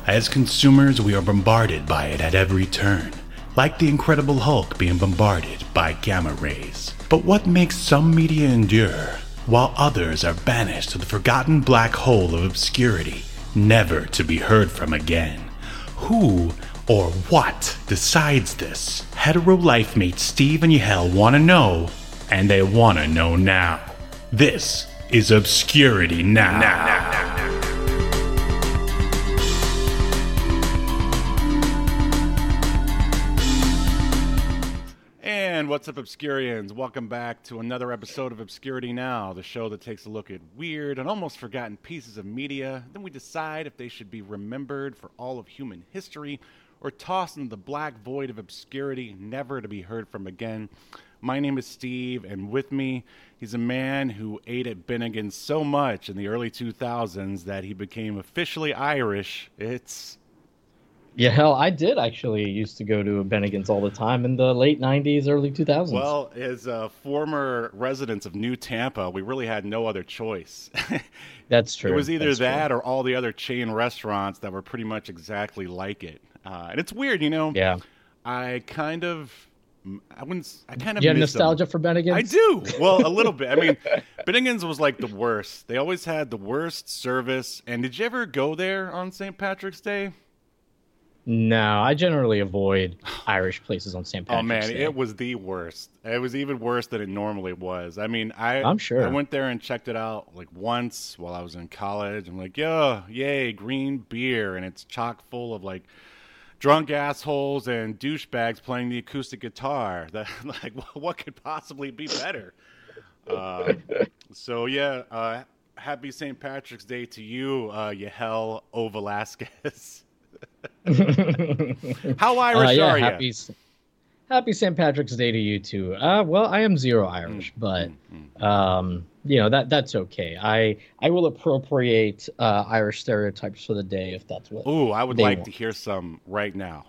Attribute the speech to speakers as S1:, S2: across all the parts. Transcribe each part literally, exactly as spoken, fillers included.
S1: As consumers, we are bombarded by it at every turn, like the Incredible Hulk being bombarded by gamma rays. But what makes some media endure, while others are banished to the forgotten black hole of obscurity, never to be heard from again? Who or what decides this? Hetero life mates Steve and Yahel want to know, and they want to know now. This is Obscurity Now. now, now, now, now. And what's up, Obscurians? Welcome back to another episode of Obscurity Now, the show that takes a look at weird and almost forgotten pieces of media. Then we decide if they should be remembered for all of human history or tossed into the black void of obscurity, never to be heard from again. My name is Steve, and with me, he's a man who ate at Bennigan's so much in the early two thousands that he became officially Irish. It's...
S2: Yeah, hell, I did actually used to go to Bennigan's all the time in the late nineties, early two thousands.
S1: Well, as uh, former residents of New Tampa, we really had no other choice.
S2: That's true.
S1: It was either
S2: That's
S1: that
S2: true.
S1: or all the other chain restaurants that were pretty much exactly like it. Uh, and it's weird, you know?
S2: Yeah.
S1: I kind of... I wouldn't. I kind of.
S2: Do you have
S1: miss
S2: nostalgia
S1: them.
S2: for Bennigan's?
S1: I do. Well, a little bit. I mean, Bennigan's was like the worst. They always had the worst service. And did you ever go there on Saint Patrick's Day?
S2: No, I generally avoid Irish places on Saint Patrick's
S1: Oh man,
S2: Day.
S1: it was the worst. It was even worse than it normally was. I mean, I
S2: I'm sure.
S1: I went there and checked it out like once while I was in college. I'm like, yo, yay, green beer, and it's chock full of like drunk assholes and douchebags playing the acoustic guitar. That like, what could possibly be better? Uh, so yeah, uh, happy Saint Patrick's Day to you, uh, Yahel O. Velasquez. How Irish
S2: uh, yeah,
S1: are you?
S2: Happy, happy Saint Patrick's Day to you too. Uh, well, I am zero Irish, mm, but mm, mm. Um, you know that that's okay. I I will appropriate uh, Irish stereotypes for the day if that's what.
S1: Ooh, I would like
S2: want.
S1: to hear some right now.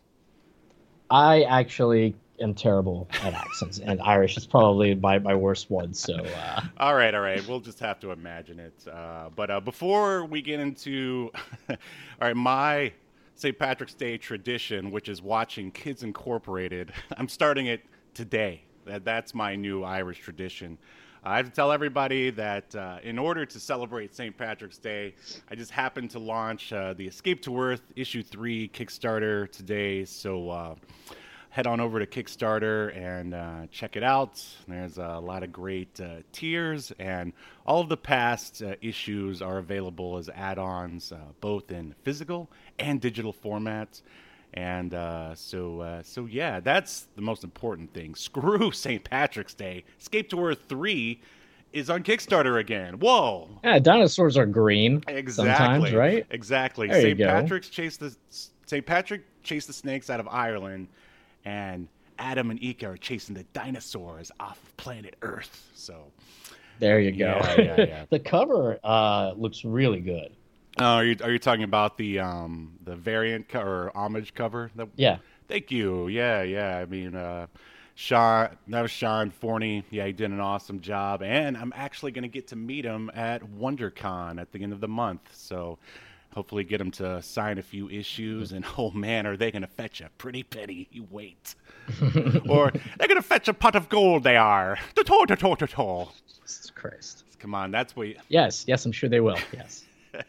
S2: I actually am terrible at accents, and Irish is probably my, my worst one. So, uh...
S1: all right, all right, we'll just have to imagine it. Uh, but uh, before we get into, all right, my Saint Patrick's Day tradition, which is watching Kids Incorporated, I'm starting it today. That that's my new Irish tradition. I have to tell everybody that uh, in order to celebrate Saint Patrick's Day, I just happened to launch uh, the Escape to Earth Issue three Kickstarter today. So uh, head on over to Kickstarter and uh, check it out. There's a lot of great uh, tiers, and all of the past uh, issues are available as add-ons, uh, both in physical and digital formats. And uh, so, uh, so yeah, that's the most important thing. Screw Saint Patrick's Day. Escape to Earth three is on Kickstarter again. Whoa!
S2: Yeah, dinosaurs are green.
S1: Exactly.
S2: Sometimes, right?
S1: Exactly.
S2: There
S1: Saint
S2: you go.
S1: Patrick's chased the Saint Patrick chased the snakes out of Ireland, and Adam and Ika are chasing the dinosaurs off of planet Earth. So
S2: there you go.
S1: Yeah, yeah, yeah.
S2: The cover uh, looks really good.
S1: Uh, are you are you talking about the um the variant co- or homage cover? That,
S2: yeah.
S1: Thank you. Yeah, yeah. I mean, uh, Sean, that was Sean Forney. Yeah, he did an awesome job, and I'm actually going to get to meet him at WonderCon at the end of the month. So hopefully get him to sign a few issues. And oh man, are they going to fetch a pretty penny? You wait. Or they're going to fetch a pot of gold. They are. To-to-to-to-to-to.
S2: Jesus Christ.
S1: Come on, that's what. You...
S2: Yes, yes, I'm sure they will. Yes.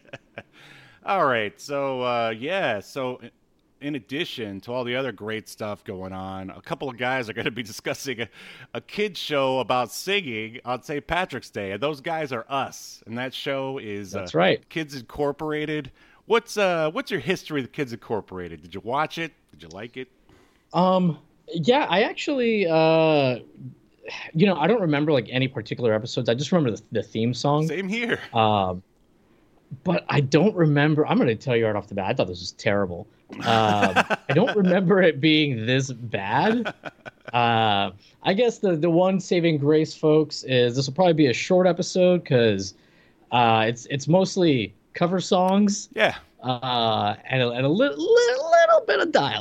S1: All right, so uh, yeah, so in addition to all the other great stuff going on, a couple of guys are going to be discussing a, a kids show about singing on Saint Patrick's Day, and those guys are us, and that show is
S2: that's
S1: uh,
S2: right,
S1: Kids Incorporated. What's uh, what's your history with Kids Incorporated? Did you watch it? Did you like it?
S2: Um, yeah, I actually, uh, you know, I don't remember like any particular episodes. I just remember the, the theme song.
S1: Same here.
S2: Um. But I don't remember. I'm going to tell you right off the bat. I thought this was terrible. Um, I don't remember it being this bad. Uh, I guess the, the one saving grace, folks, is this will probably be a short episode because uh, it's it's mostly cover songs.
S1: Yeah.
S2: Uh, and a, and a little, little little bit of dialogue.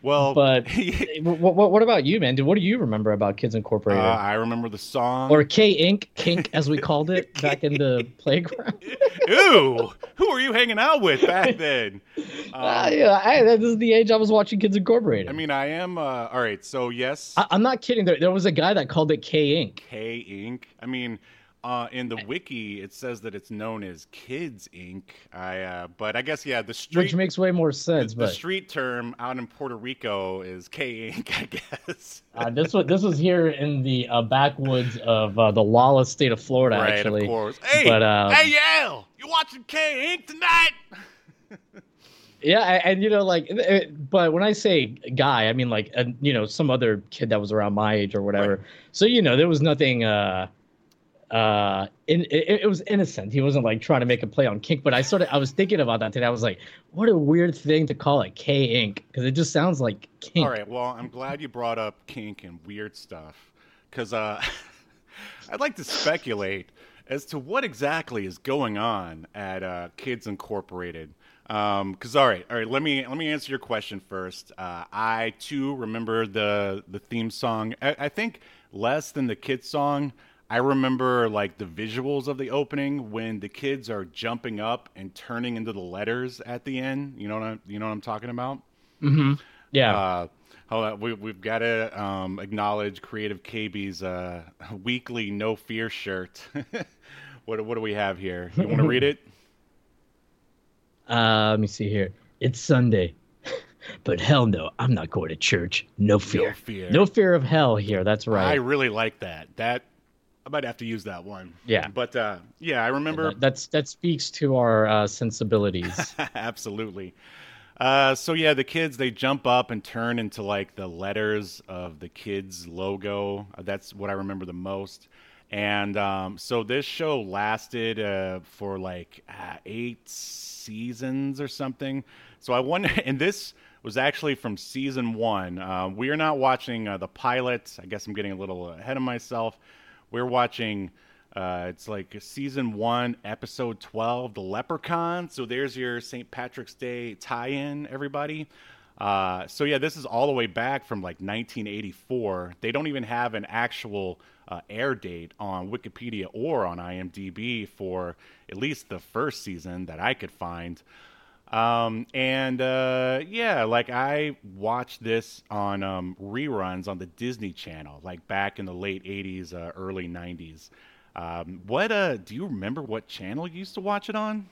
S1: Well,
S2: But
S1: uh,
S2: what, what, what about you, man? What do you remember about Kids Incorporated?
S1: I remember the song.
S2: Or K Ink, Kink, as we called it back in the playground.
S1: Ooh, who were you hanging out with back then?
S2: Uh,
S1: Um,
S2: yeah, I, this is the age I was watching Kids Incorporated.
S1: I mean, I am. Uh, all right, so yes,
S2: I, I'm not kidding. There, there was a guy that called it K Ink.
S1: K Ink. I mean, uh, in the wiki, it says that it's known as Kids Ink. I, uh, but I guess yeah, the street,
S2: Which makes way more
S1: the,
S2: sense.
S1: the
S2: But
S1: street term out in Puerto Rico is K Ink, I guess.
S2: uh, this was this was here in the uh, backwoods of uh, the lawless state of Florida,
S1: Right,
S2: actually.
S1: of course. Hey,
S2: But um,
S1: hey, Yale, you watching K Ink tonight?
S2: yeah, and, and you know, like, it, but when I say guy, I mean like, uh, you know, some other kid that was around my age or whatever.
S1: Right.
S2: So you know, there was nothing. Uh, uh, in, it, it was innocent. He wasn't like trying to make a play on kink. But I sort of, I was thinking about that today. I was like, what a weird thing to call it K Ink, because it just sounds like kink.
S1: All right, well, I'm glad you brought up kink and weird stuff, because uh, I'd like to speculate as to what exactly is going on at uh, Kids Incorporated. Because um, all right, all right, let me let me answer your question first. Uh, I too remember the the theme song. I, I think less than the kids song. I remember like the visuals of the opening when the kids are jumping up and turning into the letters at the end. You know what I'm, you know what I'm talking about?
S2: Mm-hmm. Yeah.
S1: Uh, hold on, we, we've got to um, acknowledge Creative K B's uh, weekly No Fear shirt. what what do we have here? You want to read it?
S2: Uh, let me see here. It's Sunday, but hell no, I'm not going to church. No fear.
S1: No fear.
S2: No fear of hell here. That's right.
S1: I really like that. That I might have to use that one.
S2: Yeah.
S1: But uh, yeah, I remember.
S2: That, that's that speaks to our uh, sensibilities.
S1: Absolutely. Uh, so yeah, the kids, they jump up and turn into like the letters of the kids' logo. Uh, That's what I remember the most. And um, so this show lasted uh, for like uh, eight seasons or something. So I wonder, and this was actually from season one. Uh, we are not watching uh, the pilot. I guess I'm getting a little ahead of myself. We're watching. Uh, it's like season one, episode twelve, The Leprechaun. So there's your Saint Patrick's Day tie-in, everybody. Uh, so yeah, this is all the way back from like nineteen eighty-four. They don't even have an actual uh, air date on Wikipedia or on IMDb for at least the first season that I could find. Um, and uh, yeah, like I watched this on um, reruns on the Disney Channel, like back in the late eighties, uh, early nineties. Um, what uh, do you remember what channel you used to watch it on?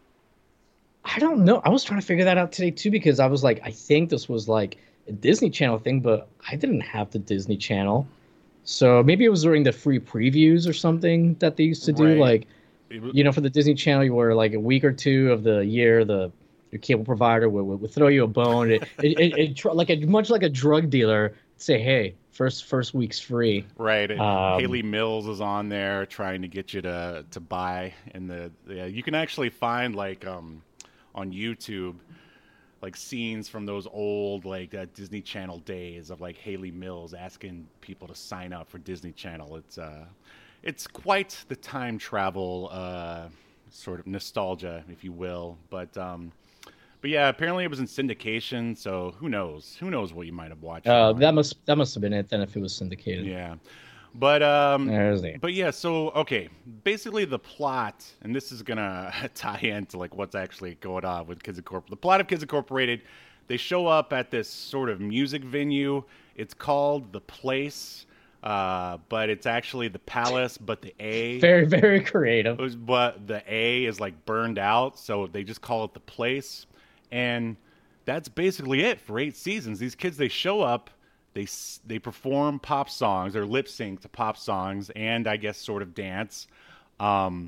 S2: I don't know. I was trying to figure that out today too, because I was like, I think this was like a Disney Channel thing, but I didn't have the Disney Channel. So maybe it was during the free previews or something that they used to do.
S1: Right.
S2: Like,
S1: It was-
S2: you know, for the Disney Channel, you were like a week or two of the year, the your cable provider would, would, would throw you a bone. It, it, it, it tr- like a, much like a drug dealer, say, hey, first first week's free.
S1: Right, and
S2: Um,
S1: Haley Mills is on there trying to get you to to buy, and the yeah, you can actually find like um on YouTube like scenes from those old like uh, Disney Channel days of like Haley Mills asking people to sign up for Disney Channel. It's uh it's quite the time travel uh sort of nostalgia, if you will, but um. But yeah, apparently it was in syndication, so who knows? Who knows what you might have watched? it
S2: Uh,
S1: on.
S2: that must that must have been it then if it was syndicated.
S1: Yeah. But um
S2: There's the
S1: but yeah, so okay, basically the plot, and this is gonna tie into like what's actually going on with Kids Incorporated. The plot of Kids Incorporated, they show up at this sort of music venue. It's called The Place, uh, but it's actually the Palace, but the A
S2: very very creative.
S1: was- but the A is like burned out, so they just call it The Place. And that's basically it for eight seasons. These kids, they show up, they s- they perform pop songs or lip sync to pop songs, and I guess sort of dance, um,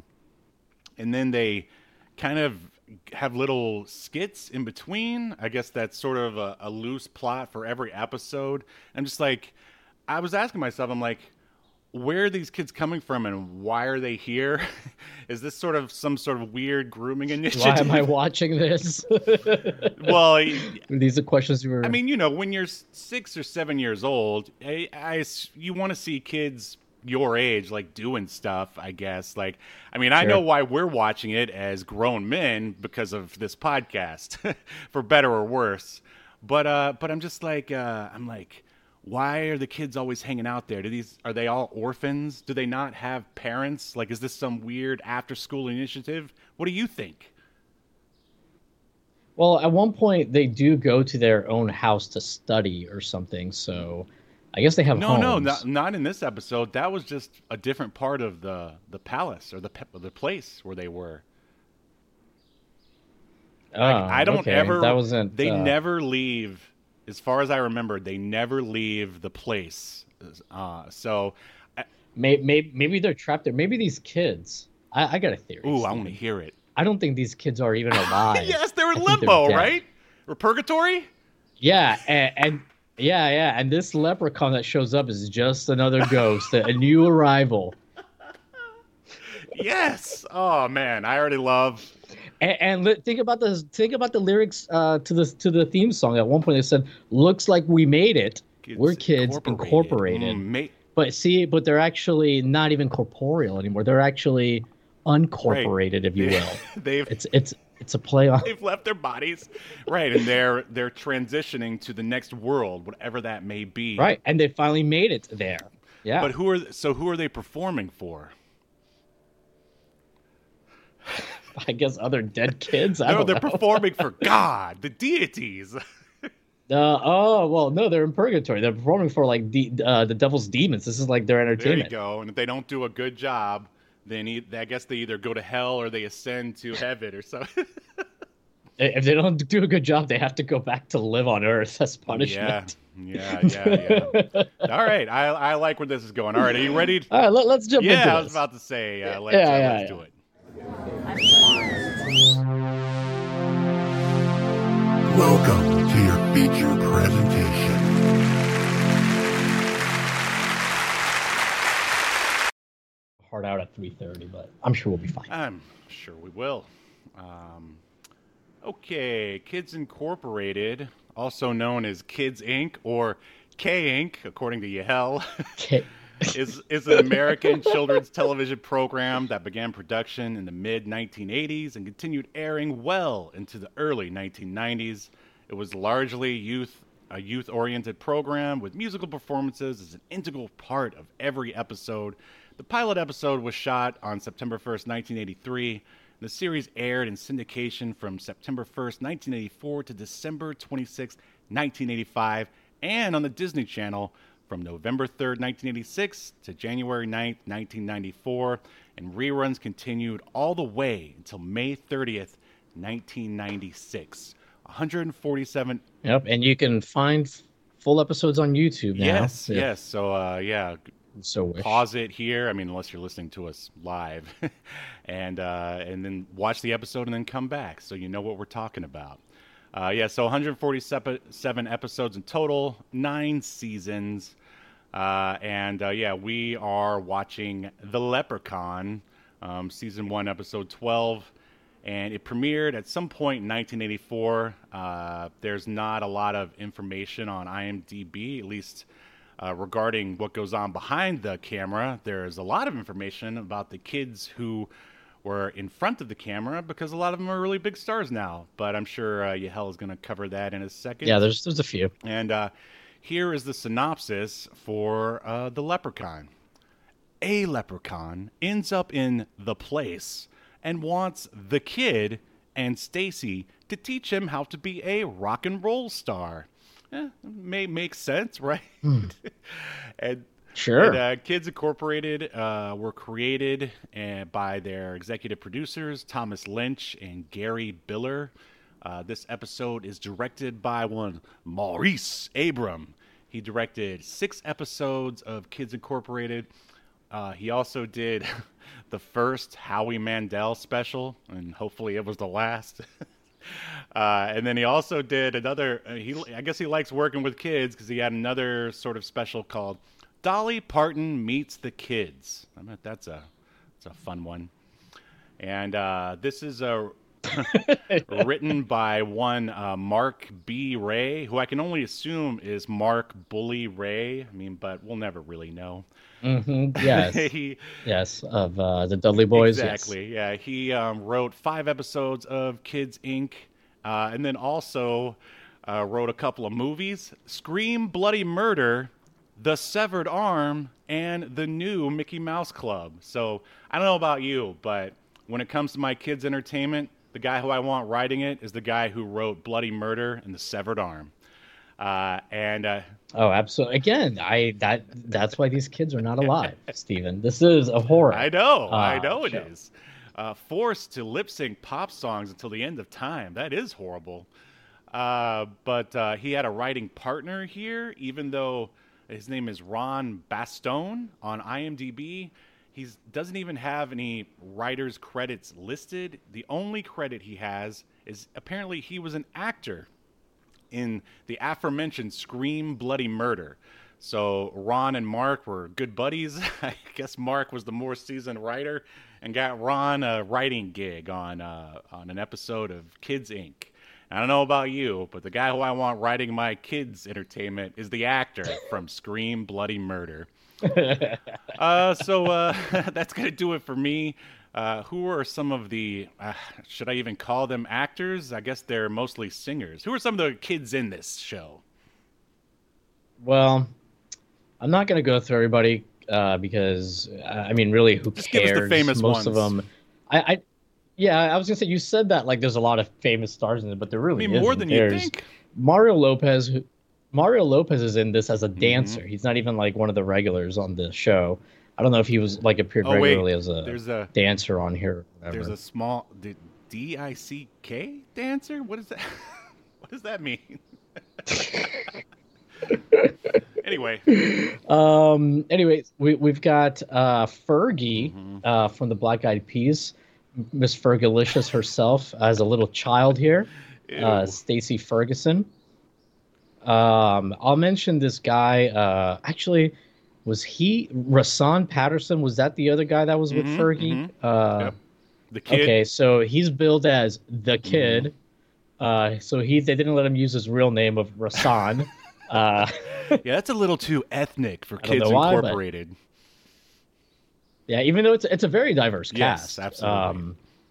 S1: and then they kind of have little skits in between. I guess that's sort of a, a loose plot for every episode. I'm just like, I was asking myself, I'm like, where are these kids coming from and why are they here? Is this sort of some sort of weird grooming initiative?
S2: Why am I watching this?
S1: Well, I,
S2: These are questions you were.
S1: I mean, you know, when you're s- six or seven years old, I, I s- you want to see kids your age like doing stuff, I guess. Like, I mean, I
S2: Sure.
S1: know why we're watching it as grown men because of this podcast, for better or worse. But uh, but I'm just like uh, I'm like, why are the kids always hanging out there? Do these are they all orphans? Do they not have parents? Like, is this some weird after school initiative? What do you think?
S2: Well, at one point they do go to their own house to study or something, so I guess they have
S1: No, no,
S2: homes.
S1: not not in this episode. That was just a different part of the the palace or the pe- the place where they were. Like
S2: Oh,
S1: I don't
S2: okay. That
S1: ever.
S2: wasn't.
S1: They
S2: Uh,
S1: never leave. As far as I remember, they never leave the place. Uh, so, I-
S2: may, may, maybe they're trapped there. Maybe these kids. I, I got a theory,
S1: ooh, I want to
S2: Steven.
S1: hear it.
S2: I don't think these kids are even alive.
S1: Yes, they're in
S2: I think they're
S1: limbo,
S2: dead.
S1: right? Or purgatory?
S2: Yeah, and, and yeah, yeah, and this leprechaun that shows up is just another ghost, a, a new arrival.
S1: Yes. Oh man, I already love.
S2: And, and li- think about the think about the lyrics uh, to the to the theme song. At one point, they said, "Looks like we made it. We're kids incorporated."
S1: Mm, ma-
S2: But see, but they're actually not even corporeal anymore. They're actually uncorporated, if you will.
S1: they've
S2: It's it's it's a play on.
S1: they've left their bodies, right? And they're they're transitioning to the next world, whatever that may be.
S2: Right, and they finally made it there. Yeah.
S1: But who are so who are they performing for?
S2: I guess other dead kids. I
S1: No,
S2: don't
S1: they're
S2: know.
S1: performing for God, the deities.
S2: Uh, oh well, no, they're in purgatory. They're performing for like the uh, the devil's demons. This is like their
S1: There you
S2: entertainment.
S1: go. And if they don't do a good job, then e- I guess they either go to hell or they ascend to heaven or something.
S2: If they don't do a good job, they have to go back to live on Earth as punishment.
S1: Yeah, yeah, yeah, yeah. All right, I I like where this is going. All right, are you ready?
S2: All right, let, let's jump into
S1: Yeah, I was
S2: this.
S1: about to say, uh, let's,
S2: Yeah,
S1: uh,
S2: yeah,
S1: let's
S2: yeah.
S1: do it.
S3: Welcome to your feature presentation.
S2: Hard out at three thirty, but I'm sure we'll be fine.
S1: I'm sure we will. Um, okay, Kids Incorporated, also known as Kids Incorporated or K Incorporated, according to Yahel,
S2: Okay.
S1: is is an American children's television program that began production in the mid nineteen eighties and continued airing well into the early nineteen nineties. It was largely youth a youth-oriented program with musical performances as an integral part of every episode. The pilot episode was shot on September first, nineteen eighty-three. The series aired in syndication from September first, nineteen eighty-four to December twenty-sixth, nineteen eighty-five, and on the Disney Channel from November third, nineteen eighty-six to January ninth, nineteen ninety-four, and reruns continued all the way until May thirtieth, nineteen ninety-six. one hundred forty-seven.
S2: Yep, and you can find f- full episodes on YouTube now.
S1: Yes,
S2: if
S1: yes. So, uh, yeah,
S2: you So wish.
S1: pause it here. I mean, unless you're listening to us live, and uh, and then watch the episode and then come back, so you know what we're talking about. Uh, yeah, so one hundred forty-seven episodes in total, nine seasons, uh, and uh, yeah, we are watching The Leprechaun, um, season one, episode twelve, and it premiered at some point in nineteen eighty-four. Uh, there's not a lot of information on IMDb, at least. Uh, regarding what goes on behind the camera, there's a lot of information about the kids who were in front of the camera because a lot of them are really big stars now. But I'm sure uh, Yahel is going to cover that in a second.
S2: Yeah, there's there's a few.
S1: And uh, here is the synopsis for uh, The Leprechaun. A leprechaun ends up in the place and wants the kid and Stacy to teach him how to be a rock and roll star. Eh, may make sense, right? and
S2: Sure.
S1: and, uh, Kids Incorporated uh, were created uh, by their executive producers, Thomas Lynch and Gary Biller. Uh, this episode is directed by one Maurice Abram. He directed six episodes of Kids Incorporated. Uh, he also did the first Howie Mandel special, and hopefully it was the last. Uh, and then he also did another. Uh, he, I guess he likes working with kids because he had another sort of special called Dolly Parton Meets the Kids. I bet that's a, that's a fun one. And uh, this is a written by one uh, Mark B. Ray, who I can only assume is Mark Bully Ray. I mean, but we'll never really know.
S2: hmm Yes.
S1: he,
S2: Yes. Of uh, the Dudley Boys. yes.
S1: Exactly. Yeah, he um, wrote five episodes of Kids Incorporated, uh, and then also Uh, wrote a couple of movies, Scream, Bloody Murder, The Severed Arm, and the new Mickey Mouse Club. So I don't know about you, but when it comes to my kids' entertainment, the guy who I want writing it is the guy who wrote Bloody Murder and The Severed Arm. Uh, and uh,
S2: oh, absolutely. Again, I that that's why these kids are not alive, Steven. This is a horror.
S1: I know, uh, I know it
S2: show.
S1: is. Uh, forced to lip sync pop songs until the end of time. That is horrible. Uh, but uh, he had a writing partner here, even though his name is Ron Bastone on IMDb. He doesn't even have any writer's credits listed. The only credit he has is apparently he was an actor in the aforementioned Scream, Bloody Murder. So Ron and Mark were good buddies. I guess Mark was the more seasoned writer and got Ron a writing gig on uh, on an episode of Kids Incorporated. I don't know about you, but the guy who I want writing my kids' entertainment is the actor from Scream, Bloody Murder. uh, so uh, that's going to do it for me. Uh, who are some of the, uh, should I even call them actors? I guess they're mostly singers. Who are some of the kids in this show?
S2: Well, I'm not going to go through everybody uh, because, uh, I mean, really, who
S1: Just
S2: cares?
S1: give us the famous
S2: Most
S1: ones.
S2: of them. I, I Yeah, I was gonna say you said that like there's a lot of famous stars in it, but there really
S1: I mean, more
S2: isn't.
S1: than you
S2: There's
S1: think.
S2: Mario Lopez. Who, Mario Lopez is in this as a dancer.
S1: Mm-hmm.
S2: He's not even like one of the regulars on the show. I don't know if he was like appeared
S1: Oh, wait.
S2: regularly as a,
S1: There's a
S2: dancer on here. Or whatever.
S1: there's a small D- D I C K dancer. What is that? What does that mean? Anyway,
S2: Um. Anyway, we we've got uh, Fergie
S1: Mhm.
S2: uh, from the Black Eyed Peas, Miss Fergalicious herself as a little child here. Uh,
S1: Ew.
S2: Stacey Ferguson. Um, I'll mention this guy. Uh, actually, was he Rasan Patterson? Was that the other guy that was with
S1: Mhm,
S2: Fergie?
S1: mhm.
S2: Uh,
S1: Yep. The kid.
S2: Okay, so he's billed as the kid. Uh, so he they didn't let him use his real name of Rasan. uh,
S1: Yeah, that's a little too ethnic for
S2: I don't
S1: Kids
S2: know why, but-
S1: Incorporated.
S2: yeah, even though it's it's a very diverse
S1: Yes,
S2: cast.
S1: absolutely.
S2: Um,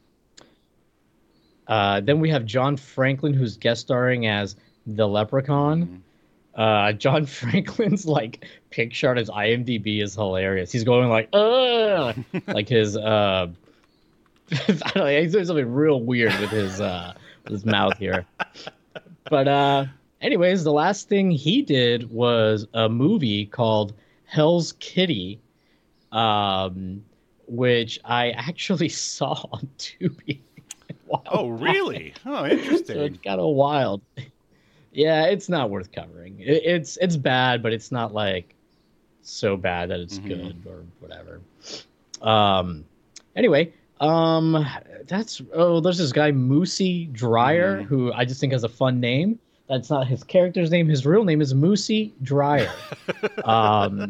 S2: uh, then we have John Franklin, who's guest starring as the Leprechaun. Uh, John Franklin's like picture on his IMDb is hilarious. He's going like, uh, like his uh, I don't know, he's doing something real weird with his uh, with his mouth here. But uh, anyways, the last thing he did was a movie called Hell's Kitty, um, which I actually saw on Tubi. Wow.
S1: Oh, really? Oh,
S2: So
S1: interesting.
S2: it's kind of wild. Yeah, it's not worth covering. It, it's it's bad, but it's not like so bad that it's
S1: Mhm.
S2: good or whatever. Um. Anyway, um, that's oh, there's this guy Moosey Dryer
S1: Mhm.
S2: who I just think has a fun name. That's not his character's name. His real name is Moosey Dryer. um,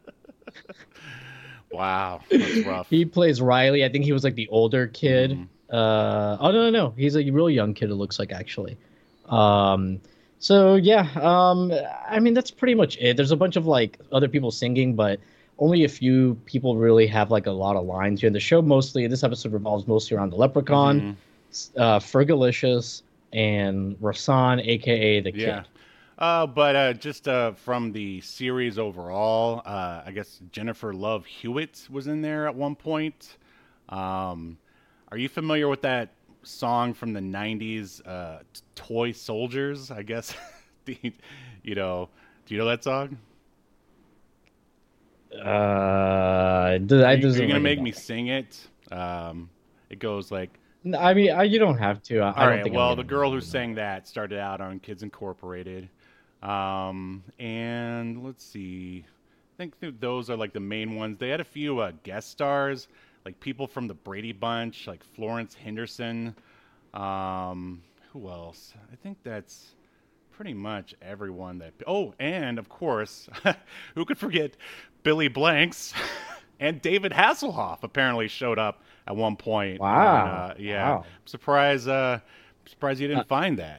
S1: Wow, that's rough.
S2: he plays Riley. I think he was like the older kid.
S1: Mhm.
S2: Uh, oh no, no, no, he's a real young kid. It looks like actually. Um, so yeah, um, I mean that's pretty much it. There's a bunch of like other people singing, but only a few people really have like a lot of lines here. The show mostly, this episode revolves mostly around the Leprechaun,
S1: Mhm.
S2: uh, Fergalicious, and Rasan, aka the kid.
S1: Yeah. Uh, but uh, just uh, from the series overall, uh, I guess Jennifer Love Hewitt was in there at one point. Um, are you familiar with that song from the nineties, uh, t- Toy Soldiers, I guess? the, you know, do you know that song?
S2: Uh, th- I
S1: Are you,
S2: doesn't
S1: are you gonna
S2: ring a
S1: make
S2: bell.
S1: me sing it? Um, it goes like,
S2: No, I mean, I, you don't have to. I, I
S1: all
S2: don't
S1: right.
S2: think I'm
S1: Well,
S2: gonna
S1: the girl who
S2: remember that.
S1: sang that started out on Kids Incorporated, um, and let's see. I think th- those are like the main ones. They had a few uh, guest stars, like people from the Brady Bunch, like Florence Henderson. Um, who else? I think that's pretty much everyone that. Oh, and of course, who could forget Billy Blanks and David Hasselhoff apparently showed up at one point.
S2: Wow.
S1: on, uh, yeah.
S2: Wow.
S1: I'm surprised. Uh, I'm surprised you didn't
S2: Uh,
S1: find that.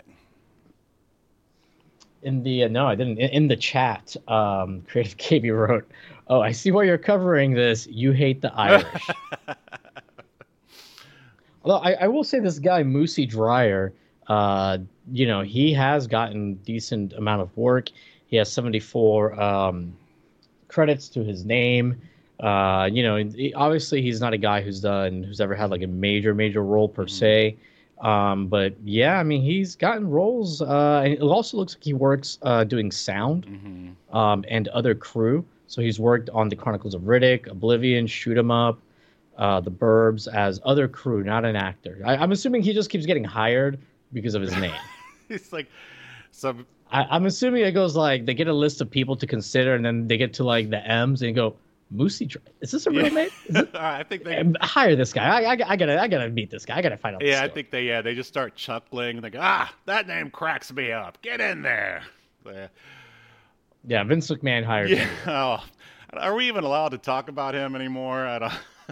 S2: In the uh, no, I didn't. In, in the chat, um, Creative K B wrote, "Oh, I see why you're covering this. You hate the Irish." Although I, I will say, this guy Moosey Dryer, uh, you know, he has gotten decent amount of work. He has seventy-four um, credits to his name. Uh, you know, he- obviously he's not a guy who's done who's ever had like a major major role per
S1: Mhm.
S2: se. Um, but yeah, I mean, he's gotten roles. Uh, and it also looks like he works uh, doing sound
S1: Mhm.
S2: um, and other crew. So he's worked on the Chronicles of Riddick, Oblivion, Shoot 'Em Up, uh, The Burbs as other crew, not an actor. I, I'm assuming he just keeps getting hired because of his name.
S1: It's like some.
S2: I, I'm assuming it goes like they get a list of people to consider, and then they get to like the M's and go, Moosey, Dr- is this a real
S1: Yeah.
S2: name? Is it,
S1: I think they.
S2: um, hire this guy. I, I, I gotta, I gotta meet this guy. I gotta find out. the
S1: Yeah, I
S2: story.
S1: think they. Yeah, they just start chuckling. They go, ah, that name cracks me up. Get in there. Yeah.
S2: Yeah, Vince McMahon hired
S1: Yeah.
S2: him.
S1: Oh, are we even allowed to talk about him anymore? I don't.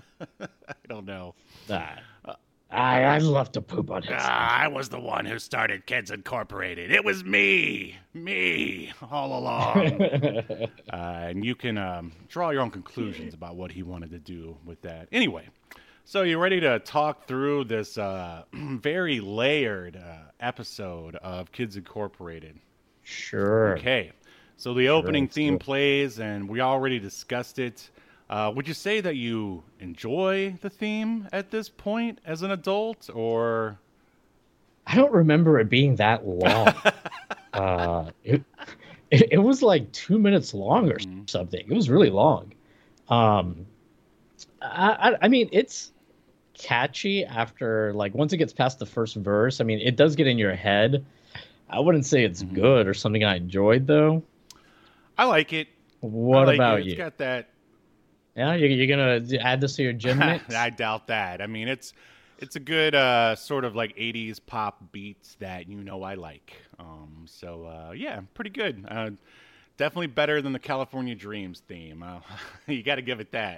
S1: I don't know.
S2: Ah, I, I'd love to poop on his.
S1: Ah, I was the one who started Kids Incorporated. It was me, me, all along. uh, and you can um, draw your own conclusions about what he wanted to do with that. Anyway, so you ready to talk through this uh, very layered uh, episode of Kids Incorporated?
S2: Sure.
S1: Okay, so the opening
S2: let's
S1: theme
S2: do it.
S1: plays, and we already discussed it. Uh, would you say that you enjoy the theme at this point as an adult, or
S2: I don't remember it being that long. uh, it, it, it was like two minutes long or
S1: Mhm.
S2: something. It was really long. Um, I, I, I mean, it's catchy after like once it gets past the first verse. I mean, it does get in your head. I wouldn't say it's
S1: Mhm.
S2: good or something I enjoyed though.
S1: I like it.
S2: What
S1: I like
S2: about
S1: it.
S2: you?
S1: It's got that.
S2: Yeah, you, you're gonna add this to your gym mix?
S1: I doubt that. I mean, it's it's a good uh, sort of like eighties pop beats that you know I like. Um, so uh, yeah, pretty good. Uh, definitely better than the California Dreams theme. Uh, you got to give it that.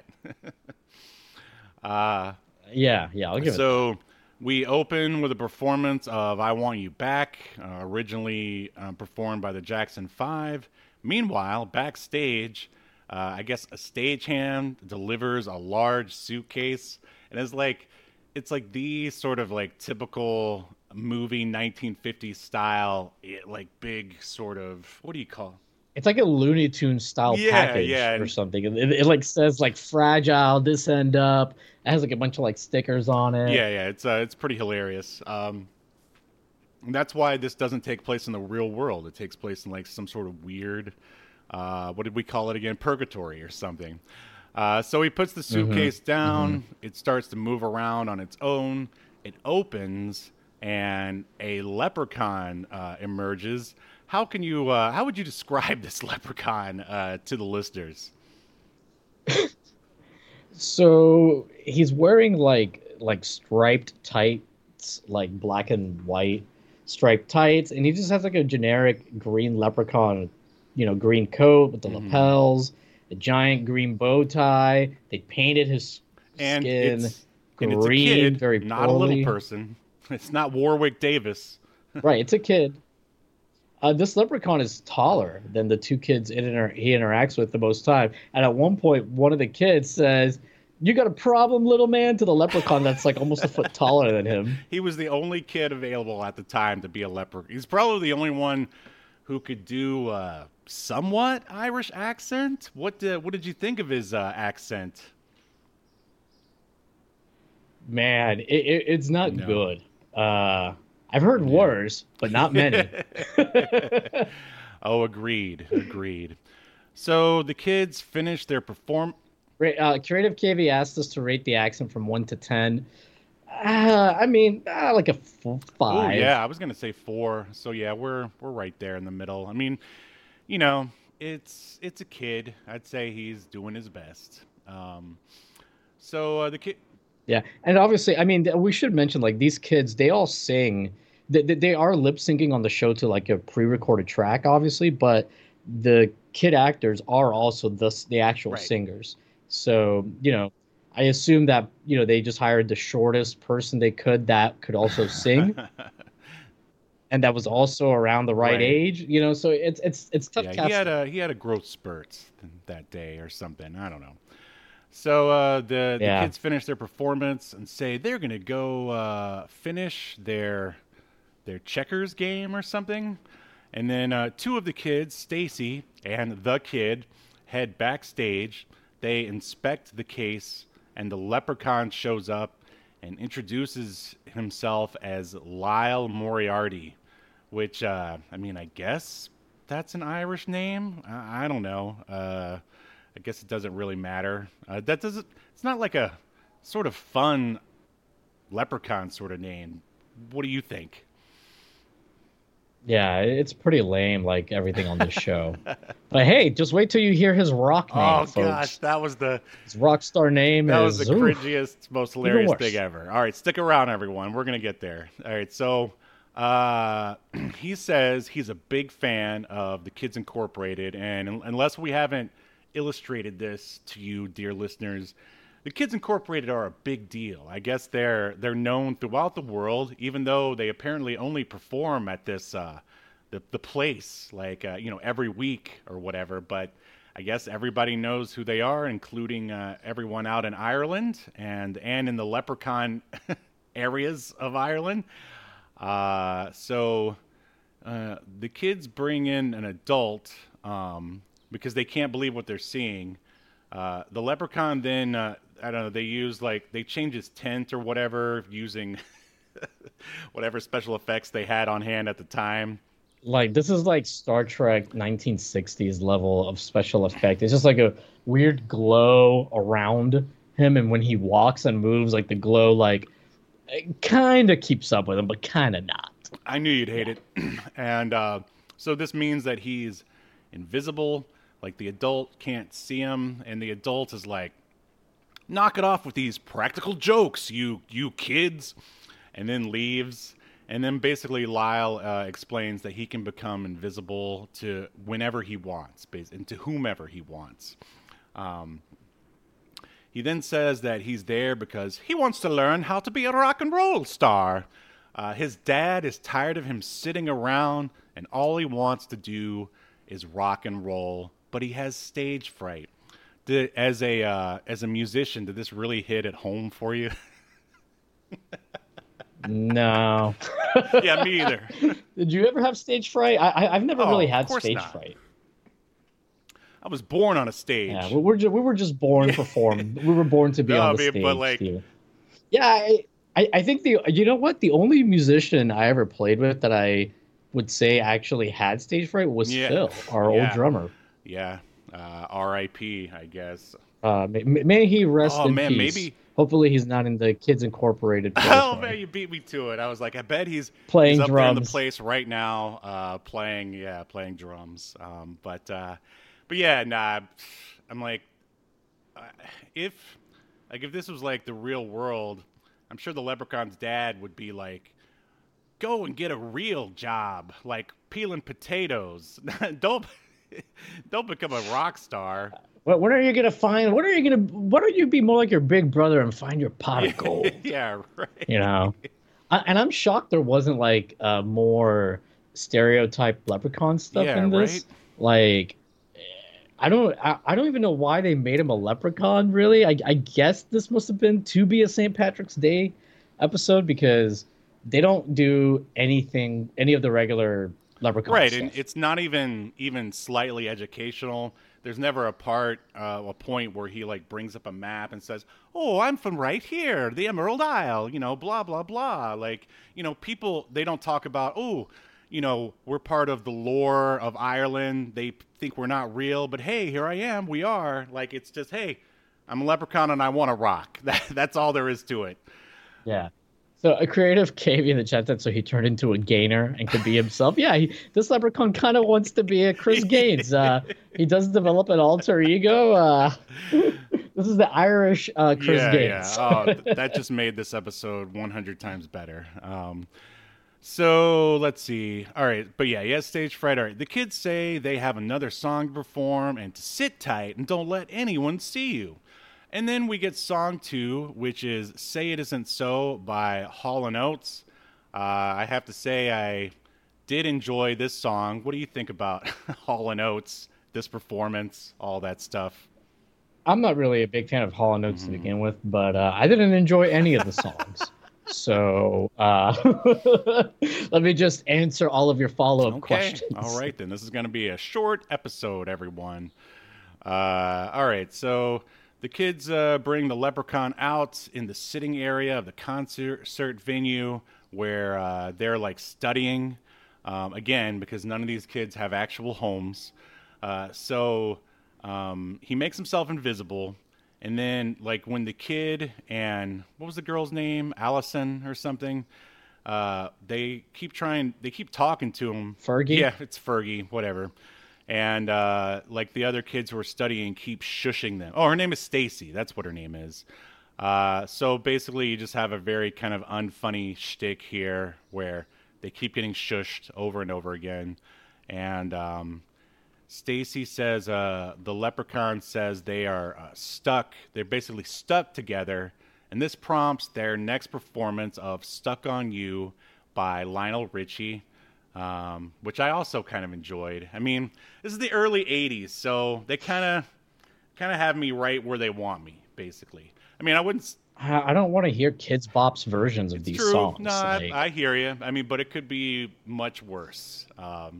S1: uh,
S2: Yeah, yeah, I'll give it.
S1: so we open with a performance of "I Want You Back," uh, originally uh, performed by the Jackson Five. Meanwhile, backstage, uh, I guess a stagehand delivers a large suitcase, and it's like it's like the sort of like typical movie nineteen fifties style, eh, like big sort of what do you call?
S2: It's like a Looney Tunes style
S1: Yeah,
S2: package
S1: yeah,
S2: or
S1: and-
S2: something. It, it, it, like says like fragile, this end up. It has like a bunch of like stickers on it.
S1: Yeah, yeah, it's uh, it's pretty hilarious. Um, and that's why this doesn't take place in the real world. It takes place in like some sort of weird, uh, what did we call it again? Purgatory or something. Uh, so he puts the suitcase down. It starts to move around on its own. It opens, and a leprechaun uh, emerges. How can you? Uh, how would you describe this leprechaun uh, to the listeners?
S2: So he's wearing like like striped tights, like black and white striped tights, and he just has like a generic green leprechaun, you know, green coat with the
S1: Mhm.
S2: lapels, a giant green bow tie. They painted his
S1: And
S2: skin
S1: it's and it's a
S2: green,
S1: kid,
S2: very
S1: not a little
S2: poorly.
S1: person. It's not Warwick Davis.
S2: Right, it's a kid. Uh, this leprechaun is taller than the two kids it inter- he interacts with the most time. And at one point, one of the kids says, "You got a problem, little man?" to the leprechaun that's like almost a foot taller than him.
S1: He was the only kid available at the time to be a leprechaun. He's probably the only one who could do uh, somewhat Irish accent. What did, what did you think of his uh, accent?
S2: Man, it, it, it's not
S1: No.
S2: good. Uh, I've heard worse, but not many.
S1: Oh, agreed, agreed. So the kids finished their perform.
S2: Ra- uh, Creative K V asked us to rate the accent from one to ten. Uh, I mean, uh, like a f-
S1: Oh
S2: five.
S1: yeah, I was gonna say four. So yeah, we're we're right there in the middle. I mean, you know, it's it's a kid. I'd say he's doing his best. Um, so uh, the kid.
S2: Yeah, and obviously, I mean, th- we should mention like these kids, they all sing. They, they they are lip syncing on the show to like a pre-recorded track, obviously, but the kid actors are also the s- the actual
S1: Right.
S2: singers. So you know, I assume that you know they just hired the shortest person they could that could also sing, and that was also around the right,
S1: Right.
S2: age. You know, so it's it's it's tough.
S1: Yeah, he
S2: casting.
S1: had a he had a growth spurt that day or something. I don't know. So uh, the the
S2: Yeah.
S1: kids finish their performance and say they're gonna go uh, finish their their checkers game or something. And then uh, two of the kids, Stacy and the kid, head backstage. They inspect the case, and the leprechaun shows up and introduces himself as Lyle Moriarty, which, uh, I mean, I guess that's an Irish name. I, I don't know. Uh, I guess it doesn't really matter. Uh, that doesn't. It's not like a sort of fun leprechaun sort of name. What do you think?
S2: Yeah, it's pretty lame, like everything on this show. But hey, just wait till you hear his rock name,
S1: Oh
S2: folks.
S1: gosh, that was the
S2: His rock star name
S1: that
S2: is
S1: was the
S2: oof,
S1: cringiest, most hilarious
S2: worse.
S1: thing ever. All right, stick around, everyone. We're gonna get there. All right, so uh, he says he's a big fan of the Kids Incorporated, and un- unless we haven't illustrated this to you, dear listeners, the Kids Incorporated are a big deal. I guess they're they're known throughout the world, even though they apparently only perform at this uh, the the place like uh, you know every week or whatever. But I guess everybody knows who they are, including uh, everyone out in Ireland and and in the leprechaun areas of Ireland. Uh, so uh, the kids bring in an adult um, because they can't believe what they're seeing. Uh, the leprechaun then, uh, I don't know, they use like, they change his tent or whatever using whatever special effects they had on hand at the time.
S2: Like, this is like Star Trek nineteen sixties level of special effect. It's just like a weird glow around him, and when he walks and moves, like the glow, like, kind of keeps up with him, but kind of not.
S1: I knew you'd hate it. And uh, so this means that he's invisible. Like, the adult can't see him, and the adult is like, knock it off with these practical jokes, you you kids, and then leaves. And then basically Lyle uh, explains that he can become invisible to whenever he wants, and to whomever he wants. Um, he then says that he's there because he wants to learn how to be a rock and roll star. Uh, his dad is tired of him sitting around, and all he wants to do is rock and roll, but he has stage fright. Did, as a uh, as a musician, did this really hit at home for you?
S2: No.
S1: Yeah, me either.
S2: Did you ever have stage fright? I, I I've never
S1: Oh,
S2: really
S1: of
S2: had
S1: course
S2: stage
S1: not.
S2: fright.
S1: I was born on a stage.
S2: Yeah, we were just, we were just born for form. We were born to be
S1: No,
S2: on the
S1: I mean,
S2: stage.
S1: but, like-
S2: Steven. Yeah, I, I I think the you know what the only musician I ever played with that I would say actually had stage fright was
S1: Yeah.
S2: Phil, our
S1: Yeah.
S2: old drummer.
S1: Yeah, uh, R I P, I guess.
S2: Uh, may, may he rest
S1: Oh,
S2: in
S1: man,
S2: peace.
S1: maybe-
S2: Hopefully he's not in the Kids Incorporated.
S1: Oh
S2: purgatory.
S1: man, you beat me to it. I was like, I bet he's
S2: Playing
S1: he's up there in the
S2: drums.
S1: place right now, uh, playing yeah, playing drums. Um, but uh, but yeah, nah. I'm like, uh, if like if this was like the real world, I'm sure the leprechaun's dad would be like, go and get a real job, like peeling potatoes. don't don't become a rock star.
S2: When, when are you gonna find? When are you gonna? Why don't you be more like your big brother and find your pot of gold?
S1: Yeah, right.
S2: You know, I, and I'm shocked there wasn't like uh, more stereotype leprechaun stuff
S1: Yeah,
S2: in this.
S1: right?
S2: Like, I don't, I, I don't even know why they made him a leprechaun. Really, I, I guess this must have been to be a Saint Patrick's Day episode because they don't do anything, any of the regular leprechaun
S1: Right,
S2: stuff.
S1: and it's not even even slightly educational. There's never a part, uh, a point where he like brings up a map and says, "Oh, I'm from right here, the Emerald Isle," you know, blah blah blah. Like, you know, people they don't talk about, "Oh, you know, we're part of the lore of Ireland. They think we're not real, but hey, here I am. We are." Like, it's just, "Hey, I'm a leprechaun and I want to rock." That that's all there is to it.
S2: Yeah. So a creative cave in the chat said so he turned into a gainer and could be himself. Yeah, he, this leprechaun kind of wants to be a Chris Gaines. Uh, he does develop an alter ego. Uh, this is the Irish uh, Chris
S1: yeah,
S2: Gaines.
S1: yeah. Oh, th- that just made this episode one hundred times better. Um, so let's see. All right, but yeah, he has stage fright. All right, the kids say they have another song to perform and to sit tight and don't let anyone see you. And then we get song two, which is "Say It Isn't So" by Hall and Oates. Uh, I have to say I did enjoy this song. What do you think about Hall and Oates, this performance, all that stuff?
S2: I'm not really a big fan of Hall and Oates
S1: Mm-hmm.
S2: to begin with, but uh, I didn't enjoy any of the songs. So uh, let me just answer all of your follow-up
S1: Okay.
S2: questions.
S1: All right, then. This is going to be a short episode, everyone. Uh, all right. So the kids uh, bring the leprechaun out in the sitting area of the concert venue where uh, they're like studying. Um, again, because none of these kids have actual homes. Uh, so um, he makes himself invisible. And then, like, when the kid and what was the girl's name? Allison or something? Uh, they keep trying, they keep talking to him.
S2: Fergie?
S1: Yeah, it's Fergie, whatever. And, uh, like, the other kids who are studying keep shushing them. Oh, her name is Stacy. That's what her name is. Uh, so basically, you just have a very kind of unfunny shtick here where they keep getting shushed over and over again. And um, Stacy says uh, the leprechaun says they are uh, stuck. They're basically stuck together. And this prompts their next performance of Stuck on You by Lionel Richie, um, which I also kind of enjoyed. I mean, this is the early eighties, so they kind of kind of have me right where they want me, basically. I mean, I wouldn't...
S2: I don't want to hear Kids Bop's versions of
S1: It's
S2: these
S1: true.
S2: songs.
S1: No,
S2: like...
S1: I, I hear you. I mean, but it could be much worse. Um,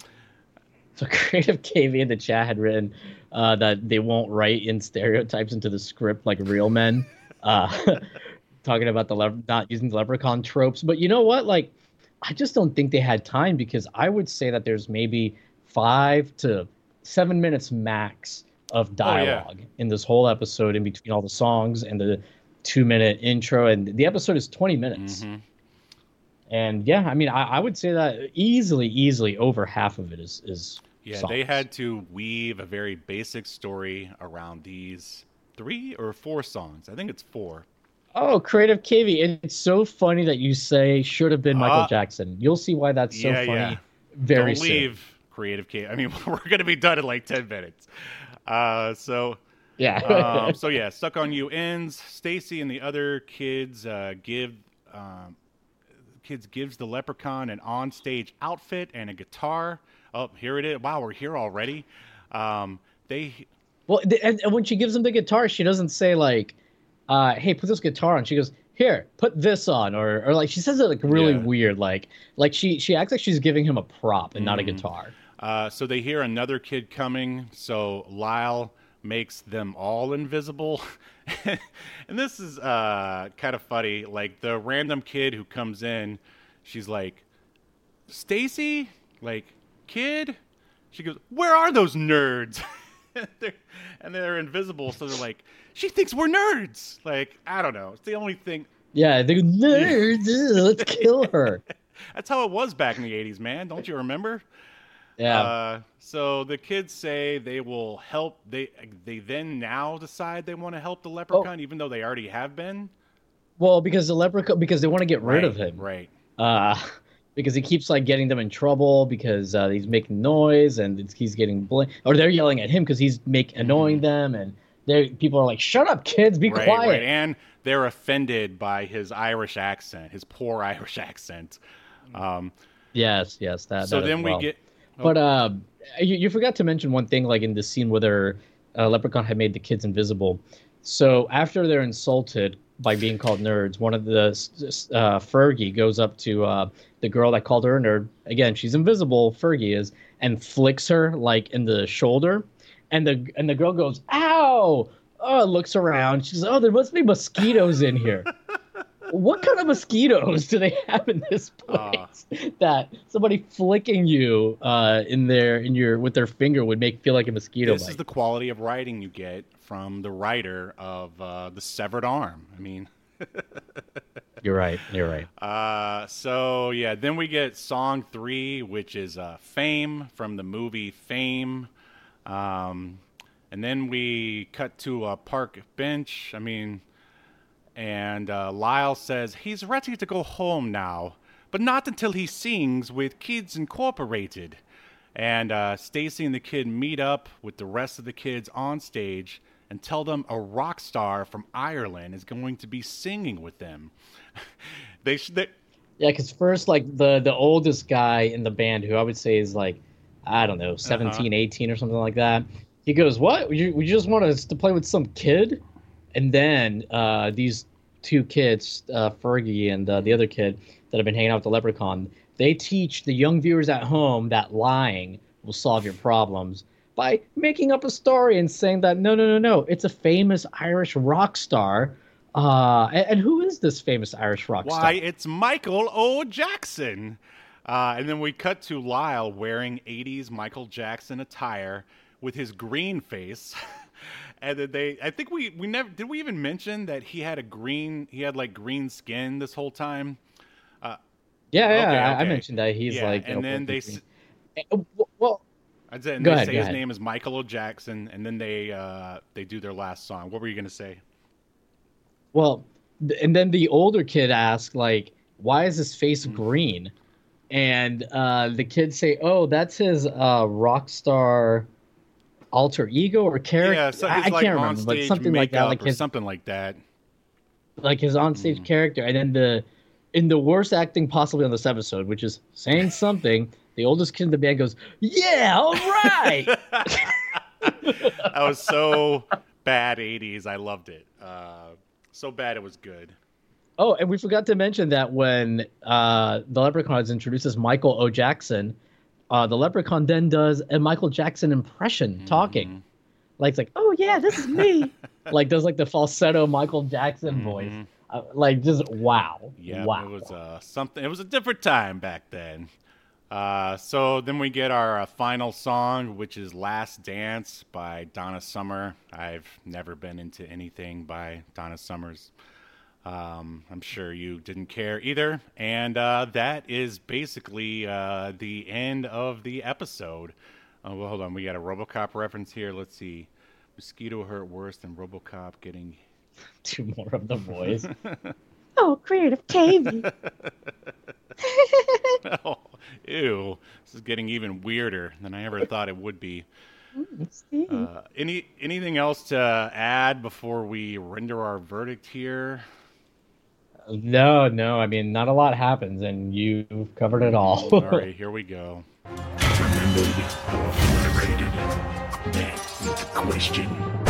S2: so Creative K V in the chat had written uh, that they won't write in stereotypes into the script like real men, uh, talking about the le- not using the leprechaun tropes. But you know what? Like, I just don't think they had time, because I would say that there's maybe five to seven minutes max of dialogue oh, yeah. in this whole episode, in between all the songs and the two minute intro, and the episode is twenty minutes. Mm-hmm. And yeah, I mean, I, I would say that easily, easily over half of it is is
S1: yeah.
S2: songs.
S1: They had to weave a very basic story around these three or four songs. I think it's four.
S2: Oh, Creative K V! It's so funny that you say should have been Michael uh, Jackson. You'll see why that's so
S1: yeah,
S2: funny.
S1: Yeah.
S2: Very
S1: Don't
S2: soon.
S1: leave, Creative K V. I mean, we're gonna be done in like ten minutes. Uh, so.
S2: Yeah.
S1: um, so yeah, Stuck on You ends. Stacy and the other kids uh, give um, kids gives the leprechaun an on-stage outfit and a guitar. Oh, here it is! Wow, we're here already. Um, they
S2: well, and, and when she gives him the guitar, she doesn't say like, uh, "Hey, put this guitar on." She goes, "Here, put this on," or or like she says it like really yeah. weird, like like she she acts like she's giving him a prop and mm. not a guitar.
S1: Uh, so they hear another kid coming. So Lyle makes them all invisible. And this is uh, kind of funny. Like, the random kid who comes in, she's like, Stacy? Like, kid? She goes, where are those nerds? and, they're, and they're invisible, so they're like, she thinks we're nerds. Like, I don't know. It's the only thing.
S2: Yeah, they're nerds. Let's kill her.
S1: That's how it was back in the eighties, man. Don't you remember?
S2: Yeah.
S1: Uh, so the kids say they will help. They they then now decide they want to help the leprechaun, oh. even though they already have been.
S2: Well, because the leprechaun, because they want to get rid
S1: right,
S2: of him.
S1: Right.
S2: Uh, because he keeps like getting them in trouble because uh, he's making noise and it's, he's getting bl- or they're yelling at him because he's make annoying mm-hmm. them, and they people are like, "Shut up, kids, be
S1: right,
S2: quiet."
S1: Right. And they're offended by his Irish accent, his poor Irish accent. Um,
S2: yes, yes. That.
S1: So
S2: that
S1: then
S2: well.
S1: we get.
S2: But uh, you, you forgot to mention one thing, like in the scene where their uh, leprechaun had made the kids invisible. So after they're insulted by being called nerds, one of the uh, Fergie goes up to uh, the girl that called her a nerd. Again, she's invisible, Fergie is, and flicks her like in the shoulder, and the and the girl goes, "Ow!" Oh, looks around. She's, "Oh, there must be mosquitoes in here." What kind of mosquitoes do they have in this place uh, that somebody flicking you uh, in their in your with their finger would make feel like a mosquito
S1: This
S2: bite?
S1: is the quality of writing you get from the writer of uh, The Severed Arm. I mean,
S2: you're right. You're right.
S1: Uh, so yeah, then we get song three, which is uh, "Fame" from the movie Fame, um, and then we cut to a park bench. I mean. And uh, Lyle says he's ready to go home now, but not until he sings with Kids Incorporated. And uh, Stacy and the kid meet up with the rest of the kids on stage and tell them a rock star from Ireland is going to be singing with them. they should. They...
S2: Yeah, because first, like the the oldest guy in the band, who I would say is like, I don't know, seventeen, uh-huh. eighteen or something like that. He goes, "What? Would you, would you just want us to play with some kid?" And then uh, these two kids, uh, Fergie and uh, the other kid that have been hanging out with the Leprechaun. They teach the young viewers at home that lying will solve your problems by making up a story and saying that no, no, no, no, it's a famous Irish rock star. Uh, and, and who is this famous Irish rock
S1: Why,
S2: star?
S1: it's Michael O. Jackson. Uh, and then we cut to Lyle wearing eighties Michael Jackson attire with his green face. And then they, I think we, we never, did we even mention that he had a green, he had like green skin this whole time? Uh,
S2: Yeah, yeah,
S1: okay,
S2: I, I
S1: okay.
S2: mentioned that he's
S1: yeah,
S2: like.
S1: and
S2: uh,
S1: then they,
S2: green.
S1: s-
S2: Uh, well,
S1: I'd say, and
S2: Go
S1: they
S2: ahead,
S1: say
S2: go
S1: his
S2: ahead.
S1: name is Michael O. Jackson, and then they, uh, they do their last song. What were you going to say?
S2: well, th- and then the older kid asks, like, why is his face
S1: Mm.
S2: green? And uh, the kids say, oh, that's his uh, rock star alter ego or character.
S1: Yeah, so
S2: I,
S1: his
S2: I
S1: like
S2: can't remember, but
S1: onstage
S2: something like that,
S1: makeup
S2: like
S1: or
S2: his
S1: something like that.
S2: like his onstage
S1: Mm.
S2: character. And then the in the worst acting possibly on this episode, which is saying something, the oldest kid in the band goes, "Yeah, all right."
S1: That was so bad eighties. I loved it. Uh, so bad it was good.
S2: Oh, and we forgot to mention that when uh, the Leprechauns introduces Michael O. Jackson, uh, the Leprechaun then does a Michael Jackson impression talking. Like, it's like, oh, yeah, this is me. Like, does like the falsetto Michael Jackson voice.
S1: Mhm.
S2: Uh, like, just wow.
S1: Yeah,
S2: wow.
S1: it was uh, something. It was a different time back then. Uh, so then we get our uh, final song, which is "Last Dance" by Donna Summer. I've never been into anything by Donna Summers. Um, I'm sure you didn't care either. And uh, that is basically uh, the end of the episode. Uh, well, hold on. We got a RoboCop reference here. Let's see. Mosquito hurt worse than RoboCop getting.
S2: Two more of the voice.
S4: Oh, creative T V.
S1: Oh, ew. This is getting even weirder than I ever thought it would be. Uh, any anything else to add before we render our verdict here?
S2: No, no. I mean, not a lot happens, and you've covered it all.
S1: All right, here we go.
S3: Remembered or obliterated? That is the question.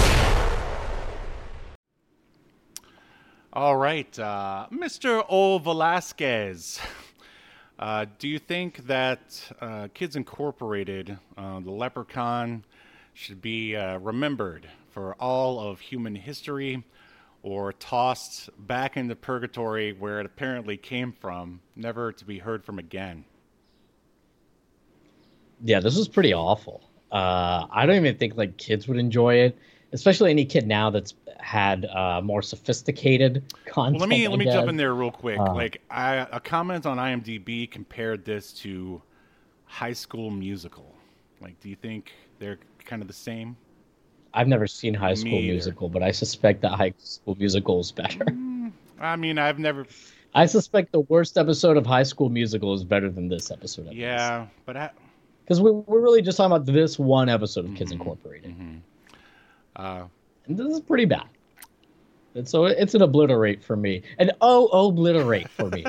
S1: All right, uh, Mister O. Velasquez. Uh, do you think that uh, Kids Incorporated, uh, the Leprechaun, should be uh, remembered for all of human history, or tossed back into purgatory where it apparently came from, never to be heard from again?
S2: Yeah, this was pretty awful. Uh, I don't even think like kids would enjoy it, especially any kid now that's had uh, more sophisticated content.
S1: Well, let me
S2: I
S1: let me jump
S2: guess.
S1: in there real quick.
S2: Uh,
S1: like, I, a comment on IMDb compared this to High School Musical. Like, do you think they're kind of the same?
S2: I've never seen High School
S1: Me either.
S2: Musical, but I suspect that High School Musical is better.
S1: I mean, I've never.
S2: I suspect the worst episode of High School Musical is better than this episode.
S1: Yeah, but I,
S2: Because we're, we're really just talking about this one episode of Kids Incorporated.
S1: uh,
S2: And this is pretty bad. And so it's an obliterate for me. An oh obliterate for me.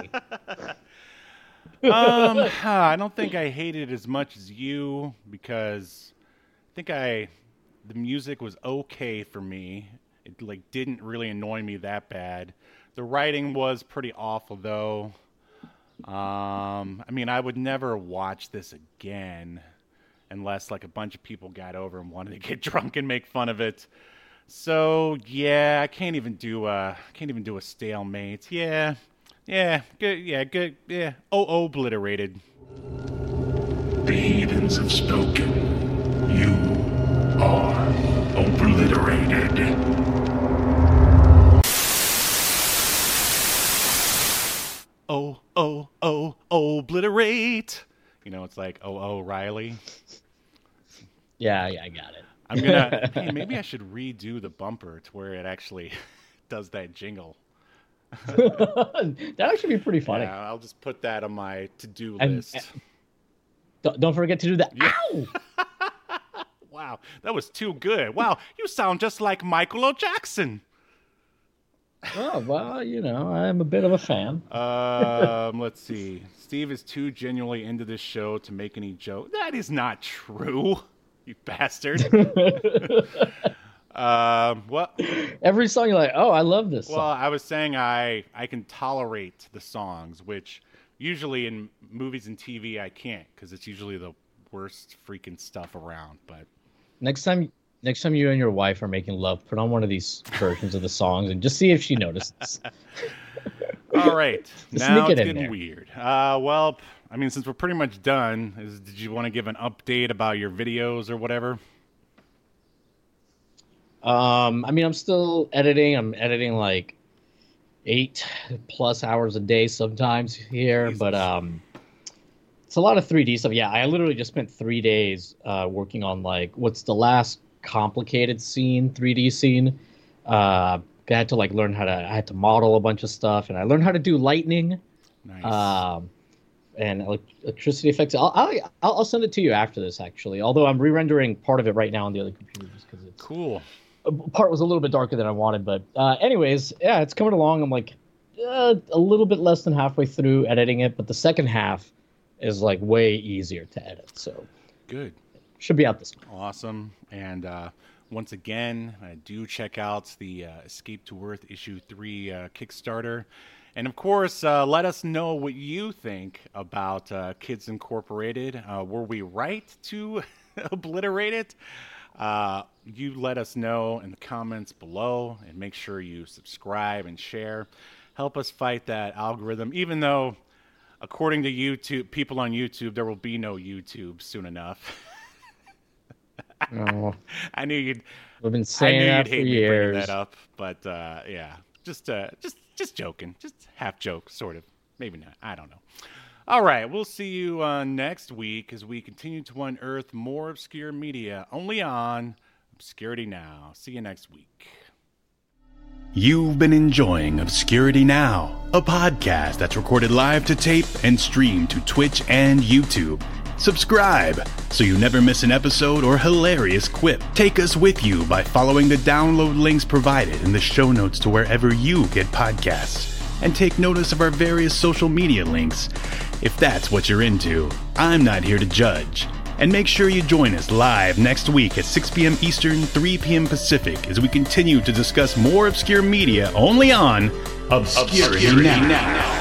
S1: um, I don't think I hated it as much as you, because I think I the music was okay for me. It like didn't really annoy me that bad. The writing was pretty awful though. Um, I mean, I would never watch this again unless like a bunch of people got over and wanted to get drunk and make fun of it. So yeah, I can't even do a can't even do a stalemate. Yeah, yeah, good. Yeah, good. Yeah, oh, obliterated.
S3: The heathens have spoken. You are obliterated.
S1: Oh, oh, oh, obliterate. You know, it's like oh, oh, Riley.
S2: Yeah, yeah, I got it.
S1: I'm gonna. Hey, maybe I should redo the bumper to where it actually does that jingle.
S2: That actually be pretty funny.
S1: Yeah, I'll just put that on my to-do
S2: And-
S1: list.
S2: Don't, don't forget to do that.
S1: Yeah.
S2: Ow!
S1: Wow, that was too good. Wow, you sound just like Michael O. Jackson.
S2: Oh, well, you know, I'm a bit of a fan.
S1: Um, let's see. Steve is too genuinely into this show to make any joke. That is not true, you bastard. Uh, well,
S2: Every song you're like, oh, I love this
S1: well,
S2: song.
S1: I was saying I I can tolerate the songs, which usually in movies and T V I can't, because it's usually the worst freaking stuff around. But
S2: Next time, next time you and your wife are making love, put on one of these versions of the songs and just see if she notices.
S1: all right,
S2: Just
S1: now
S2: sneak
S1: it's
S2: it in
S1: getting
S2: there.
S1: weird. Uh, well, I mean, since we're pretty much done, is, did you want to give an update about your videos or whatever?
S2: Um, I mean, I'm still editing. I'm editing like eight plus hours a day sometimes here,
S1: Jesus.
S2: but um, it's a lot of three D stuff. Yeah, I literally just spent three days uh, working on like what's the last complicated scene, three D scene. Uh, I had to like learn how to. I had to model a bunch of stuff, and I learned how to do lightning.
S1: Nice.
S2: Um, and elec- electricity effects. I'll, I'll I'll send it to you after this, actually. Although I'm re-rendering part of it right now on the other computer, just because it's
S1: Cool.
S2: part was a little bit darker than I wanted. But uh, anyways, yeah, it's coming along. I'm like uh, a little bit less than halfway through editing it, but the second half is like way easier to edit. So
S1: Good.
S2: should be out this month.
S1: Awesome. And uh, once again, I do check out the uh, Escape to Earth issue three uh, Kickstarter. And of course, uh, let us know what you think about uh, Kids Incorporated. Uh, were we right to obliterate it? Uh, you let us know in the comments below, and make sure you subscribe and share. Help us fight that algorithm, even though, according to YouTube, people on YouTube, there will be no YouTube soon enough.
S2: Oh,
S1: I knew you'd.
S2: we've been
S1: I
S2: saying
S1: knew
S2: that
S1: you'd
S2: for
S1: hate me bringing
S2: years.
S1: that up, but uh, yeah, just uh, just just joking, just half joke, sort of, maybe not. I don't know. All right, we'll see you uh, next week as we continue to unearth more obscure media only on Obscurity Now. See you next week.
S5: You've been enjoying Obscurity Now, a podcast that's recorded live to tape and streamed to Twitch and YouTube. Subscribe so you never miss an episode or hilarious quip. Take us with you by following the download links provided in the show notes to wherever you get podcasts. And take notice of our various social media links if that's what you're into. I'm not here to judge. And make sure you join us live next week at six p.m. Eastern, three p.m. Pacific as we continue to discuss more obscure media only on Obscurity, Obscurity Now. Now.